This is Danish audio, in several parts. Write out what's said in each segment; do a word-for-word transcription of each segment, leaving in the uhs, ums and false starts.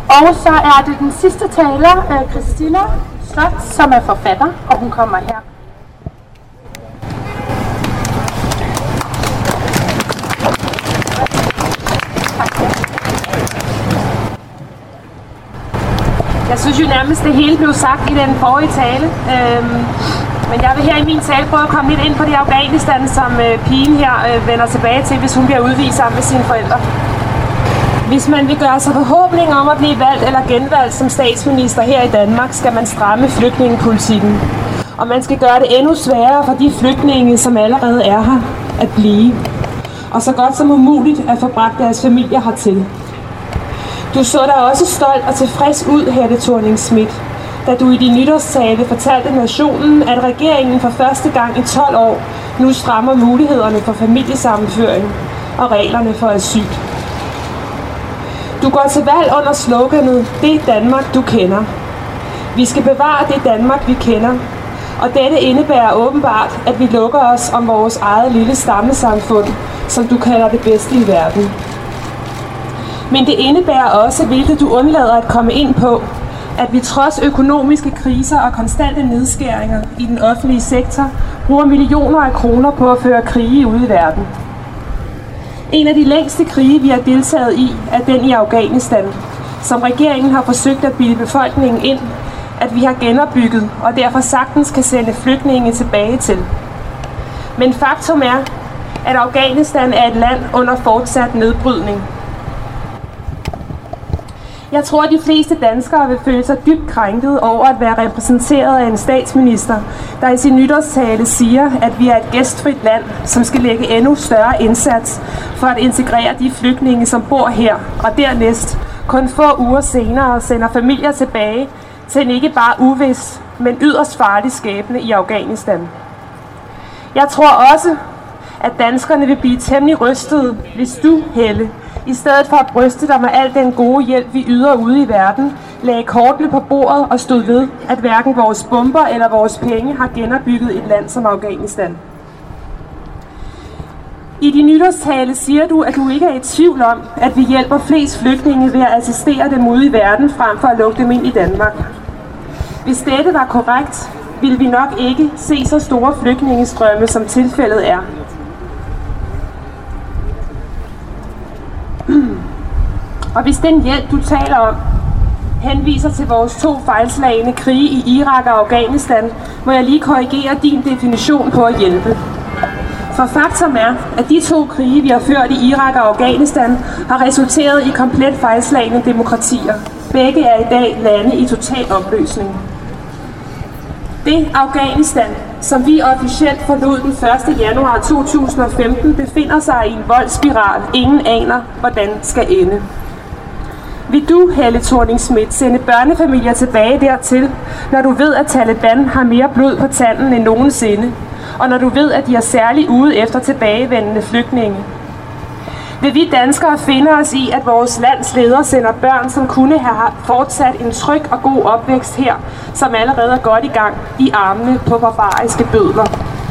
Og så er det den sidste taler, Christina Slot, som er forfatter, og hun kommer her. Jeg synes jo nærmest, det hele blev sagt i den forrige tale. Øhm, men jeg vil her i min tale prøve at komme lidt ind på det Afghanistan, som øh, pigen her øh, vender tilbage til, hvis hun bliver udvist sammen med sine forældre. Hvis man vil gøre sig forhåbning om at blive valgt eller genvalgt som statsminister her i Danmark, skal man stramme flygtningepolitikken. Og man skal gøre det endnu sværere for de flygtninge, som allerede er her, at blive. Og så godt som umuligt at få bragt deres familier hertil. Du så dig også stolt og tilfreds ud, Helle Thorning-Schmidt, da du i din nytårstale fortalte nationen, at regeringen for første gang i tolv år nu strammer mulighederne for familiesammenføring og reglerne for asyl. Du går til valg under sloganet, det Danmark du kender. Vi skal bevare det Danmark vi kender, og dette indebærer åbenbart, at vi lukker os om vores eget lille stammesamfund, som du kalder det bedste i verden. Men det indebærer også, hvilket du undlader at komme ind på, at vi trods økonomiske kriser og konstante nedskæringer i den offentlige sektor bruger millioner af kroner på at føre krige ude i verden. En af de længste krige, vi har deltaget i, er den i Afghanistan, som regeringen har forsøgt at bilde befolkningen ind, at vi har genopbygget og derfor sagtens kan sende flygtninge tilbage til. Men faktum er, at Afghanistan er et land under fortsat nedbrydning. Jeg tror, at de fleste danskere vil føle sig dybt krænket over at være repræsenteret af en statsminister, der i sin nytårstale siger, at vi er et gæstfrit land, som skal lægge endnu større indsats for at integrere de flygtninge, som bor her, og dernæst kun få uger senere sender familier tilbage til en ikke bare uvis, men yderst farlig skæbne i Afghanistan. Jeg tror også, at danskerne vil blive temmelig rystede, hvis du, Helle, i stedet for at bryste dig med al den gode hjælp, vi yder ude i verden, lagde kortene på bordet og stod ved, at hverken vores bomber eller vores penge har genopbygget et land som Afghanistan. I din nytårstale siger du, at du ikke er i tvivl om, at vi hjælper flest flygtninge ved at assistere dem ude i verden, frem for at lukke dem ind i Danmark. Hvis dette var korrekt, ville vi nok ikke se så store flygtningestrømme, som tilfældet er. Og hvis den hjælp, du taler om, henviser til vores to fejlslagne krige i Irak og Afghanistan, må jeg lige korrigere din definition på at hjælpe. For faktum er, at de to krige, vi har ført i Irak og Afghanistan, har resulteret i komplet fejlslagne demokratier. Begge er i dag lande i total opløsning. Det Afghanistan, som vi officielt forlod den første januar to tusind og femten, befinder sig i en voldsspiral, ingen aner, hvordan skal ende. Vil du, Helle Thorning-Schmidt, sende børnefamilier tilbage dertil, når du ved, at Taliban har mere blod på tanden end nogensinde, og når du ved, at de er særligt ude efter tilbagevendende flygtninge? Vil vi danskere finde os i, at vores lands ledere sender børn, som kunne have fortsat en tryg og god opvækst her, som allerede er godt i gang, i armene på barbariske bødler?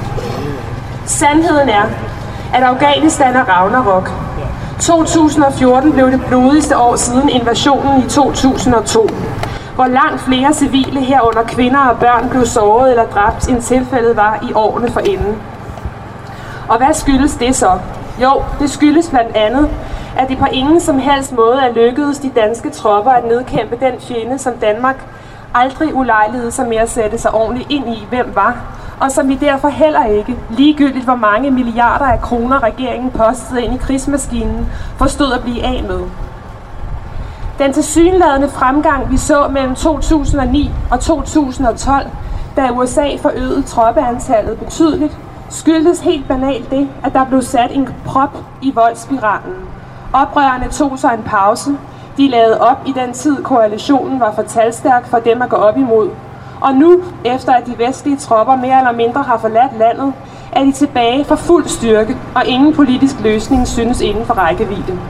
Sandheden er, at Afghanistan er Ragnarok. to tusind og fjorten blev det blodigste år siden invasionen i to tusind og to, hvor langt flere civile herunder kvinder og børn blev såret eller dræbt, end tilfældet var i årene forinden. Og hvad skyldes det så? Jo, det skyldes blandt andet, at det på ingen som helst måde er lykkedes de danske tropper at nedkæmpe den fjende, som Danmark aldrig ulejligede sig med at sætte sig ordentligt ind i, hvem var, og som vi derfor heller ikke, ligegyldigt hvor mange milliarder af kroner regeringen postede ind i krigsmaskinen, forstod at blive af med. Den tilsyneladende fremgang, vi så mellem to tusind og ni og to tusind og tolv, da U S A forøgede troppeantallet betydeligt, skyldtes helt banalt det, at der blev sat en prop i voldsspiralen. Oprørerne tog sig en pause. De lavede op i den tid, koalitionen var for talstærk for dem at gå op imod. Og nu, efter at de vestlige tropper mere eller mindre har forladt landet, er de tilbage for fuld styrke, og ingen politisk løsning synes inden for rækkevidde.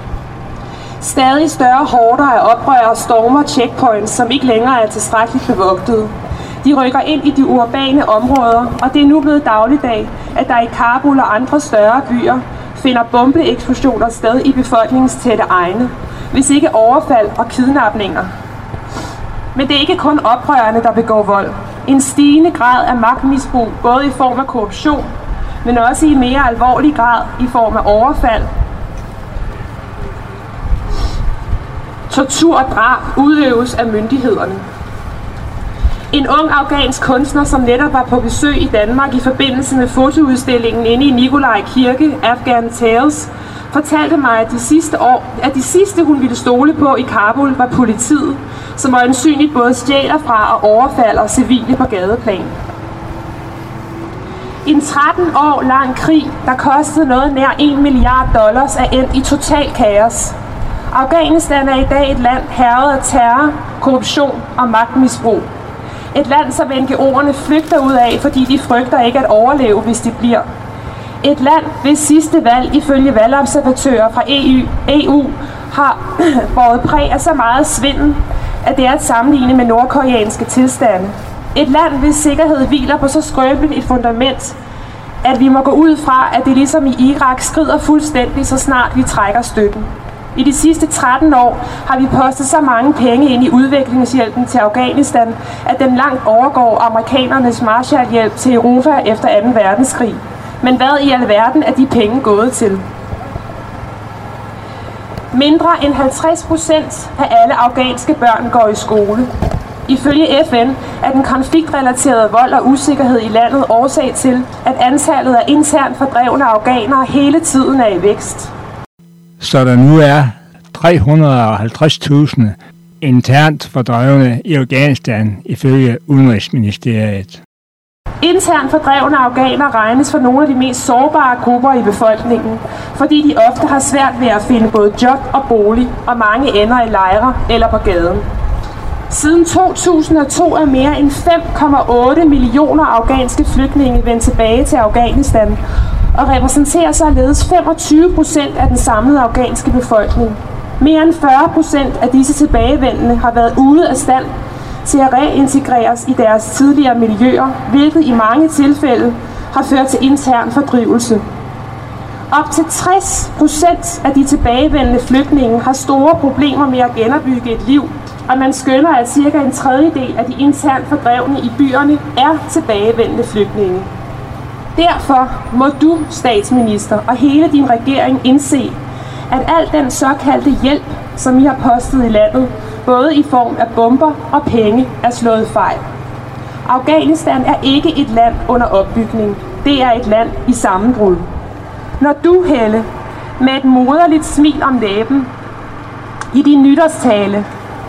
Stadig større horder af oprørere stormer checkpoints, som ikke længere er tilstrækkeligt bevogtede. De rykker ind i de urbane områder, og det er nu blevet dagligdag, at der i Kabul og andre større byer finder bombeeksplosioner sted i befolkningens tætte egne, hvis ikke overfald og kidnapninger. Men det er ikke kun oprørerne, der begår vold. En stigende grad af magtmisbrug, både i form af korruption, men også i mere alvorlig grad i form af overfald, tortur og drab udøves af myndighederne. En ung afghansk kunstner, som netop var på besøg i Danmark i forbindelse med fotoudstillingen inde i Nikolaj Kirke, Afghan Tales, fortalte mig, at de sidste år, at de sidste hun ville stole på i Kabul var politiet, som øjensynligt både stjæler fra og overfalder civile på gadeplan. En tretten år lang krig, der kostede noget nær en milliard dollars, er endt i total kaos. Afghanistan er i dag et land hærget af terror, korruption og magtmisbrug. Et land, som N G O'erne flygter ud af, fordi de frygter ikke at overleve, hvis de bliver. Et land, hvis sidste valg ifølge valgobservatører fra E U har båret præg af så meget svindel, at det er at sammenligne med nordkoreanske tilstande. Et land, hvis sikkerhed hviler på så skrøbeligt et fundament, at vi må gå ud fra, at det ligesom i Irak skrider fuldstændig, så snart vi trækker støtten. I de sidste tretten år har vi postet så mange penge ind i udviklingshjælpen til Afghanistan, at den langt overgår amerikanernes Marshallhjælp til Europa efter anden verdenskrig. Men hvad i alverden er de penge gået til? Mindre end halvtreds procent af alle afghanske børn går i skole. Ifølge F N er den konfliktrelaterede vold og usikkerhed i landet årsag til, at antallet af internt fordrevne afghanere hele tiden er i vækst. Så der nu er tre hundrede og halvtreds tusind internt fordrevne i Afghanistan ifølge Udenrigsministeriet. Internt fordrevne afghanere regnes for nogle af de mest sårbare grupper i befolkningen, fordi de ofte har svært ved at finde både job og bolig, og mange ender i lejre eller på gaden. Siden to tusind og to er mere end fem komma otte millioner afghanske flygtninge vendt tilbage til Afghanistan, og repræsenterer således femogtyve procent af den samlede afghanske befolkning. Mere end fyrre procent af disse tilbagevendende har været ude af stand til at reintegreres i deres tidligere miljøer, hvilket i mange tilfælde har ført til intern fordrivelse. Op til tres procent af de tilbagevendende flygtninge har store problemer med at genopbygge et liv, og man skønner, at cirka en tredjedel af de internt fordrevne i byerne er tilbagevendende flygtninge. Derfor må du, statsminister, og hele din regering indse, at al den såkaldte hjælp, som I har postet i landet, både i form af bomber og penge, er slået fejl. Afghanistan er ikke et land under opbygning. Det er et land i sammenbrud. Når du, Helle, med et moderligt smil om læben, i din nytårstale,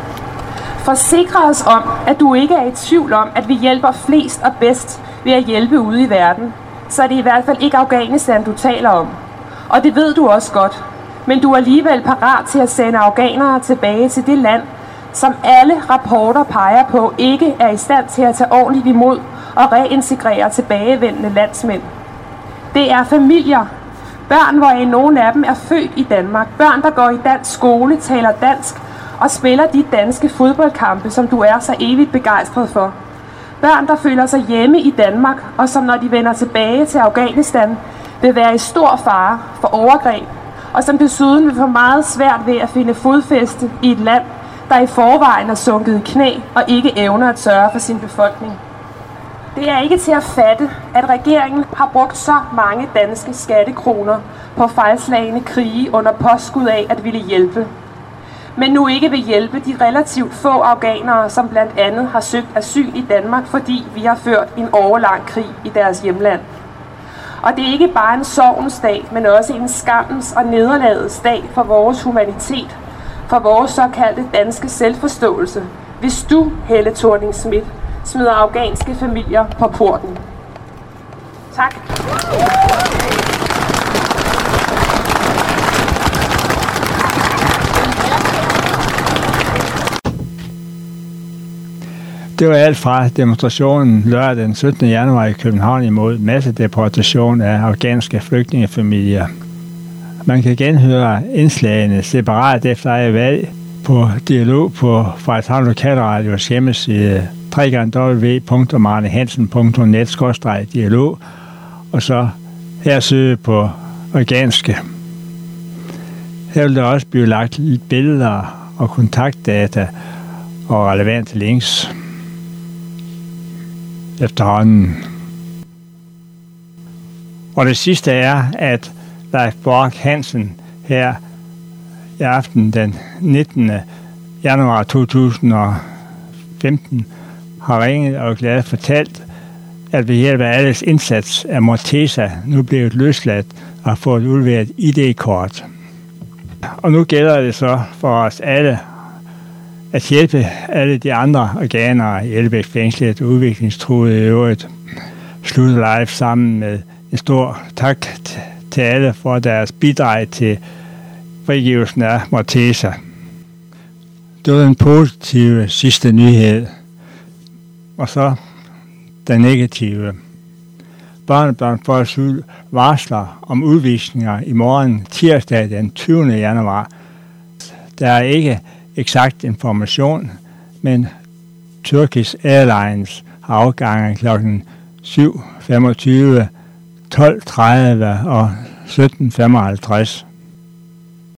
forsikrer os om, at du ikke er i tvivl om, at vi hjælper flest og bedst ved at hjælpe ude i verden, så er det i hvert fald ikke Afghanistan, du taler om. Og det ved du også godt. Men du er alligevel parat til at sende afghanere tilbage til det land, som alle rapporter peger på ikke er i stand til at tage ordentligt imod og reintegrere tilbagevendende landsmænd. Det er familier, børn, hvor nogle af dem er født i Danmark, børn, der går i dansk skole, taler dansk og spiller de danske fodboldkampe, som du er så evigt begejstret for. Børn, der føler sig hjemme i Danmark, og som når de vender tilbage til Afghanistan, vil være i stor fare for overgreb, og som desuden vil få meget svært ved at finde fodfæste i et land, der i forvejen er sunket i knæ og ikke evner at sørge for sin befolkning. Det er ikke til at fatte, at regeringen har brugt så mange danske skattekroner på fejlslagne krige under påskud af at ville hjælpe. Men nu ikke vil hjælpe de relativt få afghanere, som blandt andet har søgt asyl i Danmark, fordi vi har ført en årelang krig i deres hjemland. Og det er ikke bare en sorgens dag, men også en skammens og nederlagets dag for vores humanitet, for vores såkaldte danske selvforståelse, hvis du, Helle Thorning-Schmidt, smider afghanske familier på porten. Tak. Det var alt fra demonstrationen lørdag den syttende januar i København imod massedeportation af afghanske flygtningefamilier. Man kan genhøre indslagene separat efter eget valg på Dialog på Frederikshavn Lokalradios hjemmeside w w w punktum arnehansen punktum net skråstreg dialog og så her søge på afghanske. Her vil der også blive lagt billeder og kontaktdata og relevante links efterhånden. Og det sidste er, at Leif Borch Hansen her i aften den nittende januar to tusind og femten har ringet og glad fortalt, at ved hjælp af alles indsats er Morteza nu blevet løsladt og har fået udleveret I D-kort. Og nu gælder det så for os alle at hjælpe alle de andre organer i Ellebæk fængslet og udviklingstruede i øvrigt. Slutte live sammen med en stor tak til alle for deres bidrag til frigivelsen af Morteza. Det var den positive sidste nyhed. Og så den negative. Børnebørn for asyl varsler om udvisninger i morgen tirsdag den tyvende januar. Der er ikke eksakt information, men Turkish Airlines har afgange klokken syv femogtyve, tolv tredive og sytten femoghalvtreds.